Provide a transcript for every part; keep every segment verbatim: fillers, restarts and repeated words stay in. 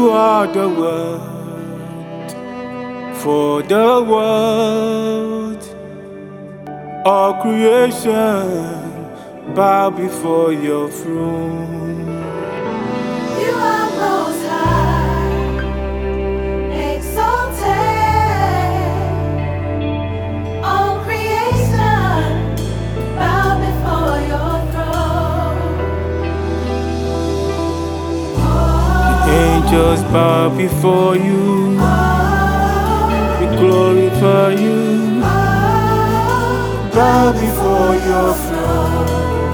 You are the word for the world. All creation bow before your throne. You are most high, exalted. All creation bow before your throne. The angels bow before you. We glorify you. Bow before your throne.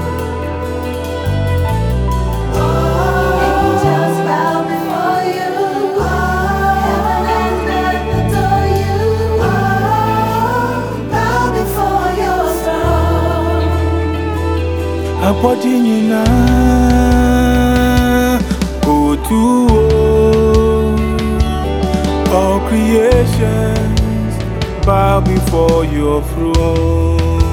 Angels bow before you. Heaven and earth adore you. Bow before your throne. Abodi nyina go to all creations bow before your throne.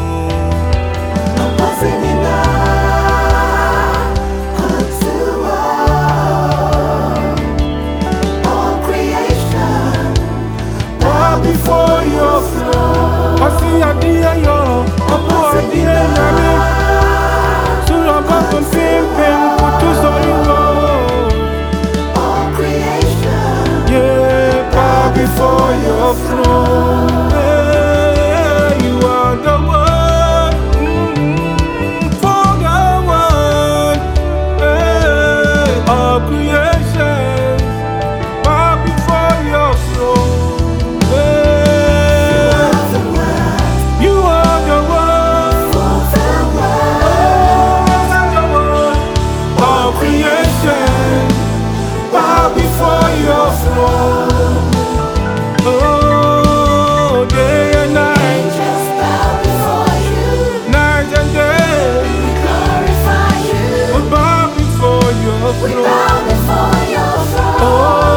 Before your throne, I see a dear yo, a poor dear Yami. So I'm up and pimping, put to sorrow. All creation, Yeah, bow before your throne. Yeah, you are the one for the one. Yeah, all creation, bow before your throne. Oh, day and night, angels bow before you. night and day, We glorify you. we bow before your We throne. bow before your throne. Oh,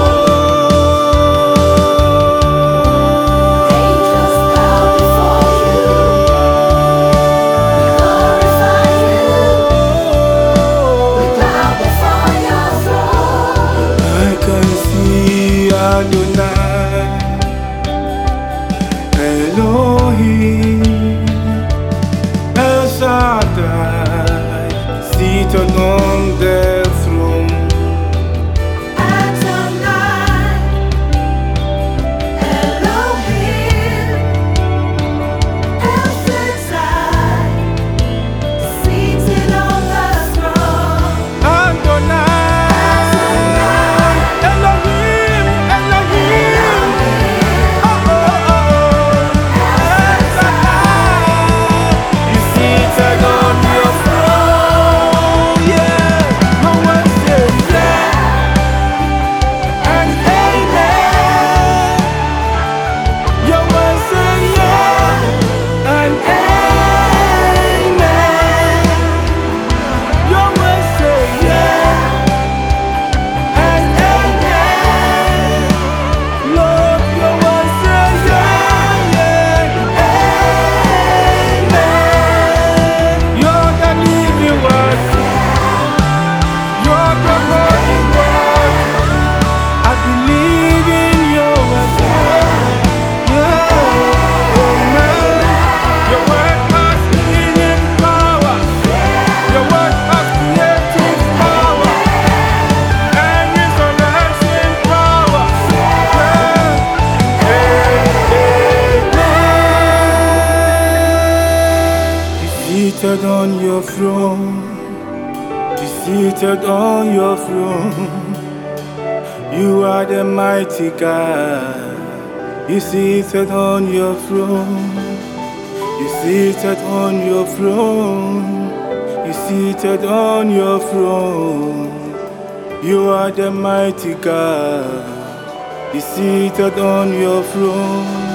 Angels bow before you. We glorify you. We bow before your throne. I can see Adonai, Elohim, El Shaddai, seated on the throne. Adonai, Elohim, El Shaddai, seated on the throne. Adonai, Elohim, Elohim, oh oh oh, El Shaddai, you seated on your throne, yeah. No one says yeah and amen. Your word say yeah and amen. Your word say yeah and amen. Lord, your word say yeah, yeah, amen. You're the living word. You're the holy word. I believe in your word. Yeah, amen. Your word has healing power. Your word has creative power and resurrection power. Yeah, amen. Be seated on your throne. Be seated on your throne. You are the mighty God. You seated on your throne. You seated on your throne. You seated on your throne. You are the mighty God. You seated on your throne.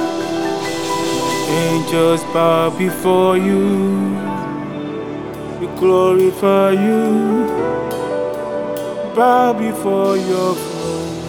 Angels bow before you. We glorify you. Bow before your throne.